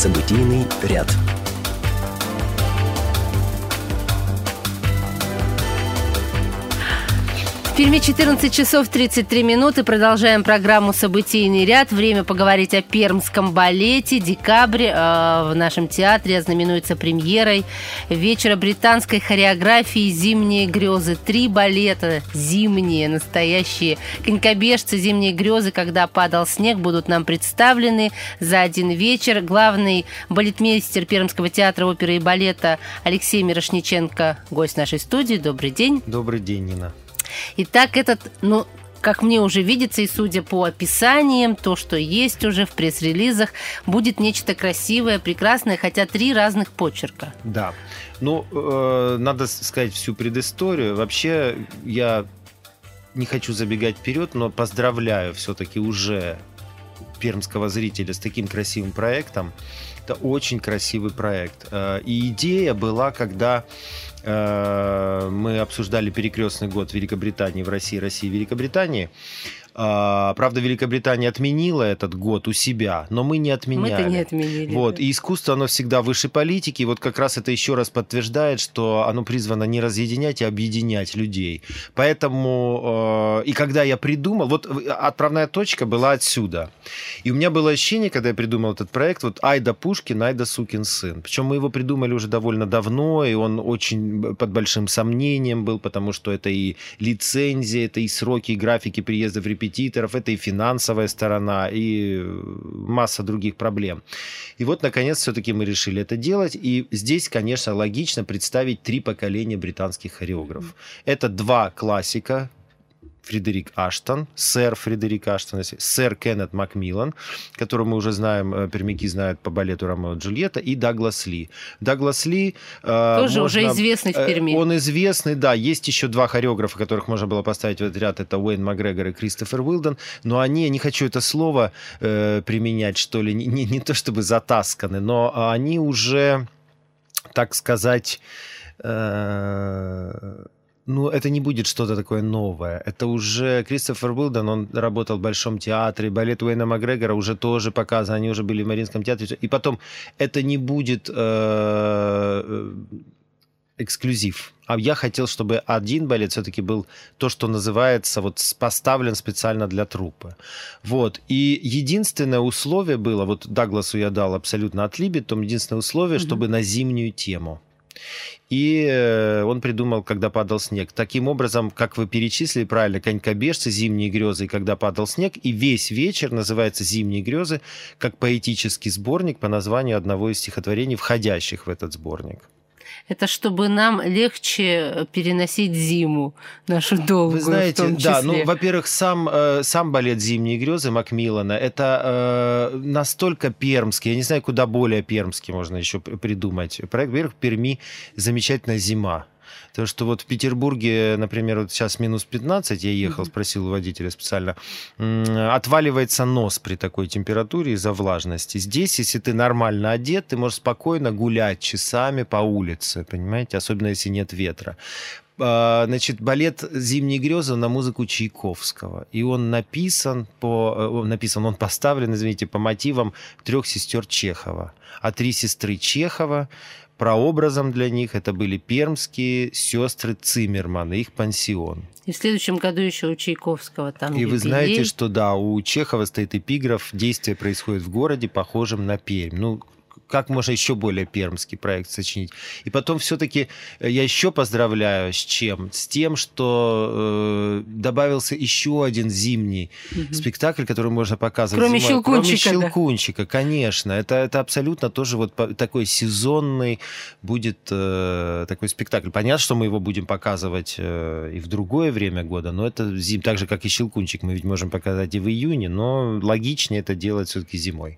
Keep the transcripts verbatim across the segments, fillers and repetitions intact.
Событийный ряд. В Перми четырнадцать часов тридцать три минуты. Продолжаем программу «Событийный ряд». Время поговорить о пермском балете. Декабрь э, в нашем театре ознаменуется премьерой вечера британской хореографии «Зимние грезы». Три балета зимние, настоящие конькобежцы. «Зимние грезы», когда падал снег, будут нам представлены за один вечер. Главный балетмейстер Пермского театра оперы и балета Алексей Мирошниченко, гость нашей студии. Добрый день. Добрый день, Нина. Итак, этот, ну, как мне уже видится, и судя по описаниям, то, что есть уже в пресс-релизах, будет нечто красивое, прекрасное, хотя три разных почерка. Да. Ну, э, надо сказать всю предысторию. Вообще, я не хочу забегать вперед, но поздравляю все-таки уже пермского зрителя с таким красивым проектом. Это очень красивый проект. И идея была, когда мы обсуждали перекрестный год Великобритании в России, России в Великобритании. Правда, Великобритания отменила этот год у себя, но мы не отменяли. Мы-то не отменили. Вот. И искусство, оно всегда выше политики. И вот как раз это еще раз подтверждает, что оно призвано не разъединять, а объединять людей. Поэтому, и когда я придумал, вот отправная точка была отсюда. И у меня было ощущение, когда я придумал этот проект, вот айда Пушкин, айда сукин сын. Причем мы его придумали уже довольно давно, и он очень под большим сомнением был, потому что это и лицензия, это и сроки, и графики приезда в репетиторов, это и финансовая сторона, и масса других проблем. И вот, наконец, все-таки мы решили это делать. И здесь, конечно, логично представить три поколения британских хореографов. Это два классика. Фредерик Аштон, сэр Фредерик Аштон, сэр Кеннет Макмиллан, которого мы уже знаем, пермяки знают по балету «Ромео и Джульетта», и Даглас Ли. Даглас Ли... Тоже можно, уже известный в Перми. Он известный, да. Есть еще два хореографа, которых можно было поставить в этот ряд. Это Уэйн Макгрегор и Кристофер Уилден. Но они, не хочу это слово э, применять, что ли, не, не, не то чтобы затасканы, но они уже, так сказать... Э, Ну, это не будет что-то такое новое. Это уже Кристофер Уилден, он работал в Большом театре, балет Уэйна Макгрегора уже тоже показан, они уже были в Мариинском театре. И потом, это не будет э, эксклюзив. А я хотел, чтобы один балет все-таки был то, что называется, вот поставлен специально для труппы. Вот. И единственное условие было, вот Дагласу я дал абсолютно от либретто, единственное условие, mm-hmm. чтобы на зимнюю тему. И он придумал «Когда падал снег». Таким образом, как вы перечислили правильно, конькобежцы, «Зимние грезы» и «Когда падал снег». И весь вечер называется «Зимние грезы», как поэтический сборник по названию одного из стихотворений, входящих в этот сборник. Это чтобы нам легче переносить зиму, нашу долгую. Вы знаете, в том числе. да, ну, во-первых, сам, э, сам балет «Зимние грезы» Макмиллана, это э, настолько пермский, я не знаю, куда более пермский можно еще придумать. Проект, во-первых, в Перми замечательная зима. Потому что вот в Петербурге, например, вот сейчас минус пятнадцать, я ехал, спросил у водителя специально, отваливается нос при такой температуре из-за влажности. Здесь, если ты нормально одет, ты можешь спокойно гулять часами по улице, понимаете, особенно если нет ветра. Значит, балет «Зимние грезы» на музыку Чайковского. И он написан, по, написан, он поставлен, извините, по мотивам трех сестер Чехова. А три сестры Чехова, прообразом для них это были пермские сестры Циммерман, их пансион. И в следующем году еще у Чайковского там И юбилей. Вы знаете, что да, у Чехова стоит эпиграф «Действие происходит в городе, похожем на Пермь». Ну, как можно еще более пермский проект сочинить. И потом все-таки я еще поздравляю с чем? С тем, что э, добавился еще один зимний угу. спектакль, который можно показывать Кроме зимой. Щелкунчика. Кроме Щелкунчика, да. Конечно. Это, это абсолютно тоже вот такой сезонный будет э, такой спектакль. Понятно, что мы его будем показывать э, и в другое время года, но это зим, так же, как и Щелкунчик. Мы ведь можем показать и в июне, но логичнее это делать все-таки зимой.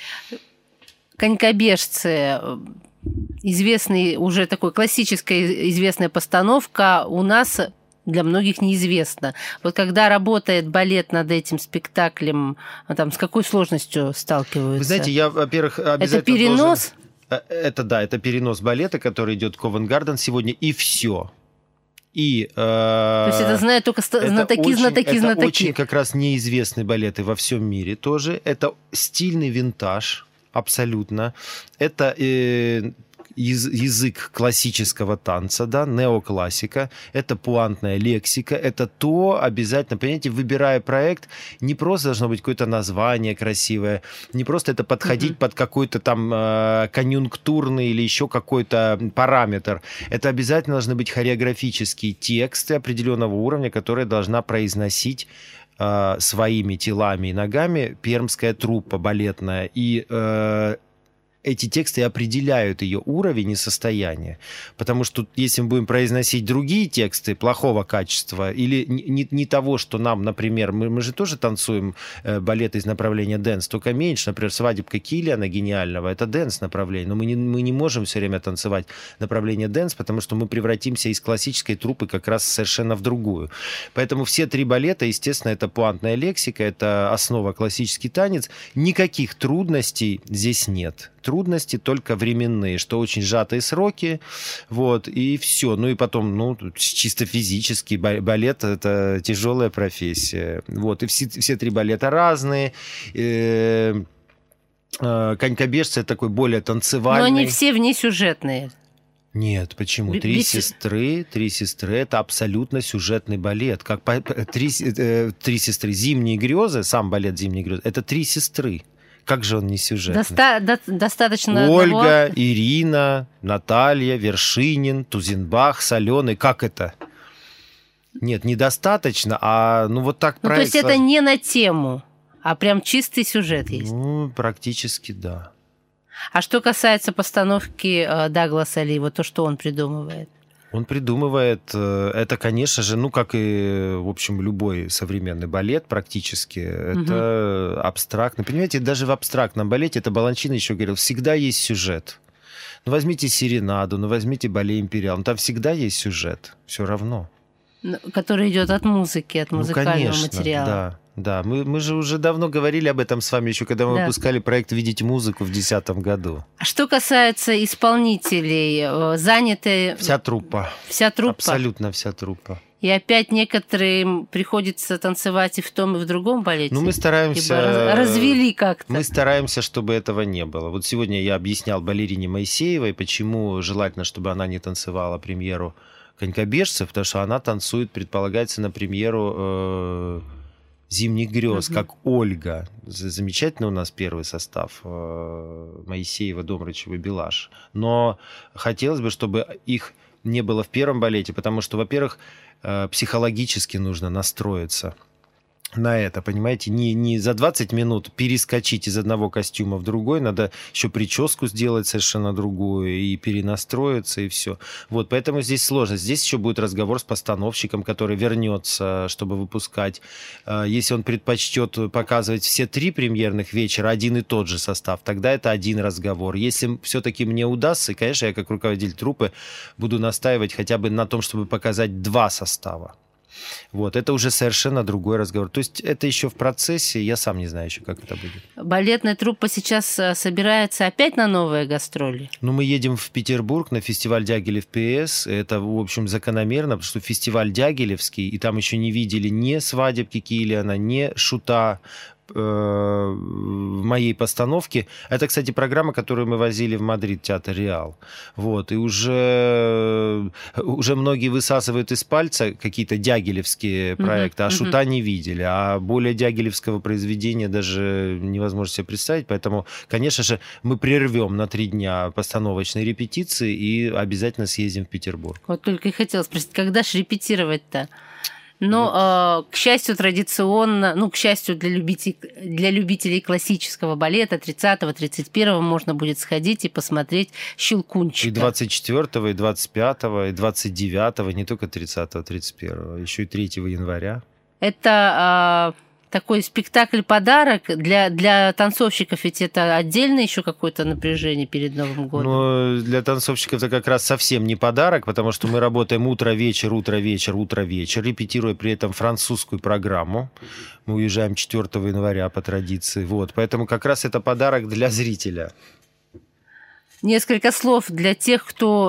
Конькобежцы, известный уже такой классическая известная постановка, у нас для многих неизвестна. Вот когда работает балет над этим спектаклем, там с какой сложностью сталкиваются? Вы знаете, я, во-первых, обязательно Это перенос? Должен... Это да, это перенос балета, который идет в Ковент-Гарден сегодня, и все. И, э, То есть это знают только знатоки, очень, знатоки, это знатоки. очень как раз неизвестные балеты во всем мире тоже. Это стильный винтаж. абсолютно. Это э, язык классического танца, да, неоклассика, это пуантная лексика, это то обязательно, понимаете, выбирая проект, не просто должно быть какое-то название красивое, не просто это подходить mm-hmm. под какой-то там э, конъюнктурный или еще какой-то параметр. Это обязательно должны быть хореографические тексты определенного уровня, которые должна произносить э, своими телами и ногами пермская труппа балетная. И э, эти тексты определяют ее уровень и состояние. Потому что если мы будем произносить другие тексты плохого качества или не, не того, что нам, например, мы, мы же тоже танцуем э, балет из направления дэнс, только меньше. Например, «Свадебка Киллиана» гениального, это дэнс направление. Но мы не, мы не можем все время танцевать направление дэнс, потому что мы превратимся из классической труппы как раз совершенно в другую. Поэтому все три балета, естественно, это пуантная лексика, это основа классический танец. Никаких трудностей здесь нет. Трудности только временные, что очень сжатые сроки, вот, и все. Ну и потом, ну, чисто физически, балет — это тяжелая профессия, вот, и все, все три балета разные. «Конькобежцы» — это такой более танцевальный. Но они все внесюжетные. Нет, почему? Б- Три без... сестры, три сестры — это абсолютно сюжетный балет. Как по... три, э, три сестры. «Зимние грезы», сам балет «Зимние грезы» — это три сестры. Как же он не сюжетный? Доста- до- достаточно Ольга, одного... Ирина, Наталья, Вершинин, Тузенбах, Соленый. Как это? Нет, недостаточно, а ну вот так... Ну, проект... то есть это не на тему, а прям чистый сюжет есть? Ну, практически да. А что касается постановки э, Дагласа Ли, вот то, что он придумывает? Он придумывает, это, конечно же, ну, как и, в общем, любой современный балет практически, это угу. абстрактно. Понимаете, даже в абстрактном балете, это Баланчина еще говорил, всегда есть сюжет. Ну, возьмите «Серенаду», ну, возьмите «Балет Империал», ну, там всегда есть сюжет, все равно. Который идет от музыки, от музыкального ну, конечно, материала. Да. Да, мы, мы же уже давно говорили об этом с вами, еще когда мы да. выпускали проект «Видеть музыку» в две тысячи десятом году. А что касается исполнителей, заняты... Вся труппа. Вся труппа? Абсолютно вся труппа. И опять некоторым приходится танцевать и в том, и в другом балете? Ну, мы стараемся... Либо развели как-то? Мы стараемся, чтобы этого не было. Вот сегодня я объяснял балерине Моисеевой, почему желательно, чтобы она не танцевала премьеру «Конькобежцев», потому что она танцует, предполагается, на премьеру... Э- «Зимних грез», угу. как Ольга. Замечательно у нас первый состав. Моисеева, Домрачева, Белаш. Но хотелось бы, чтобы их не было в первом балете, потому что, во-первых, психологически нужно настроиться на это, понимаете, не, не за двадцать минут перескочить из одного костюма в другой, надо еще прическу сделать совершенно другую и перенастроиться, и все. Вот, поэтому здесь сложно. Здесь еще будет разговор с постановщиком, который вернется, чтобы выпускать. Если он предпочтет показывать все три премьерных вечера, один и тот же состав, тогда это один разговор. Если все-таки мне удастся, конечно, я как руководитель труппы буду настаивать хотя бы на том, чтобы показать два состава. Вот, это уже совершенно другой разговор. То есть это еще в процессе, я сам не знаю еще, как это будет. Балетная труппа сейчас собирается опять на новые гастроли? Ну, мы едем в Петербург на фестиваль Дягилев ПС. Это, в общем, закономерно, потому что фестиваль Дягилевский, и там еще не видели ни «Свадебки Киллиана», ни «Шута» в моей постановке. Это, кстати, программа, которую мы возили в Мадрид, театр Реал. Вот. И уже, уже многие высасывают из пальца какие-то дягилевские проекты, mm-hmm. а Шута mm-hmm. не видели. А более дягилевского произведения даже невозможно себе представить. Поэтому, конечно же, мы прервем на три дня постановочные репетиции и обязательно съездим в Петербург. Вот только и хотела спросить, когда же репетировать-то? Но, вот. э, к счастью, традиционно, ну, к счастью, для любителей, для любителей классического балета тридцатого тридцать первого можно будет сходить и посмотреть «Щелкунчика». И двадцать четвёртого, и двадцать пятого, и двадцать девятого, не только тридцатого тридцать первого, еще и третьего января. Это... Э, такой спектакль-подарок для, для танцовщиков, ведь это отдельно еще какое-то напряжение перед Новым годом. Ну, для танцовщиков это как раз совсем не подарок, потому что мы работаем утро-вечер, утро-вечер, утро-вечер, репетируя при этом французскую программу. Мы уезжаем четвёртого января по традиции. Вот, поэтому как раз это подарок для зрителя. Несколько слов для тех, кто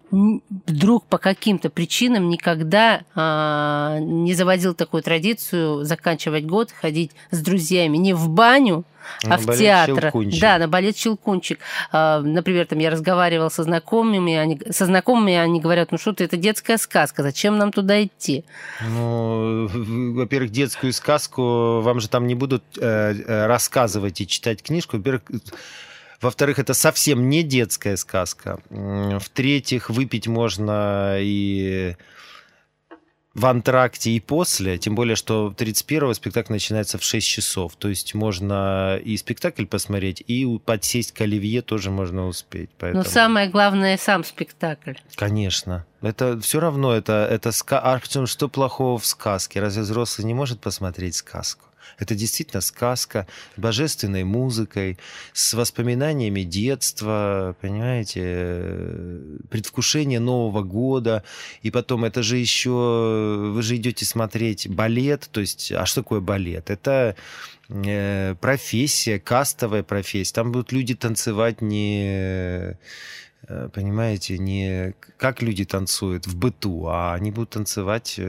вдруг по каким-то причинам никогда а, не заводил такую традицию заканчивать год, ходить с друзьями не в баню, а на в театр. Щелкунчик. Да, на балет «Щелкунчик». А, например, там я разговаривала со знакомыми, они, со знакомыми, они говорят, ну что ты, это детская сказка, зачем нам туда идти? Ну, во-первых, детскую сказку вам же там не будут э, рассказывать и читать книжку. Во-первых, Во-вторых, это совсем не детская сказка. В-третьих, выпить можно и в антракте, и после. Тем более, что тридцать первого спектакль начинается в шесть часов. То есть можно и спектакль посмотреть, и подсесть к оливье тоже можно успеть. Поэтому... Но самое главное – сам спектакль. Конечно. Это все равно, это, это ска... А причем, что плохого в сказке? Разве взрослый не может посмотреть сказку? Это действительно сказка с божественной музыкой, с воспоминаниями детства, понимаете, предвкушение Нового года. И потом это же еще... Вы же идете смотреть балет. То есть, а что такое балет? Это э, профессия, кастовая профессия. Там будут люди танцевать не... Понимаете, не как люди танцуют в быту, а они будут танцевать...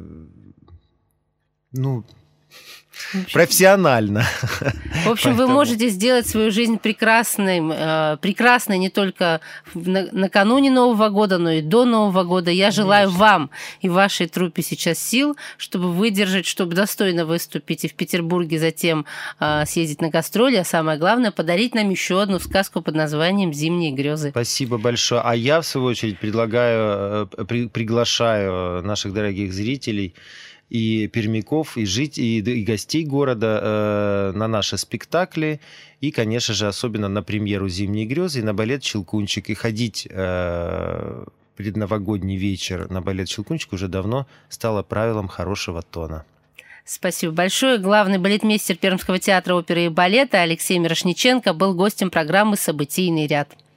Ну... профессионально. В общем, Поэтому... вы можете сделать свою жизнь прекрасной, э, прекрасной не только на, накануне Нового года, но и до Нового года. Я Конечно. желаю вам и вашей труппе сейчас сил, чтобы выдержать, чтобы достойно выступить и в Петербурге, затем э, съездить на гастроли, а самое главное, подарить нам еще одну сказку под названием «Зимние грезы». Спасибо большое. А я, в свою очередь, предлагаю, при, приглашаю наших дорогих зрителей и пермяков, и жителей, и гостей города э, на наши спектакли, и, конечно же, особенно на премьеру «Зимние грезы» и на балет «Щелкунчик». И ходить э, предновогодний вечер на балет «Щелкунчик» уже давно стало правилом хорошего тона. Спасибо большое. Главный балетмейстер Пермского театра оперы и балета Алексей Мирошниченко был гостем программы «Событийный ряд».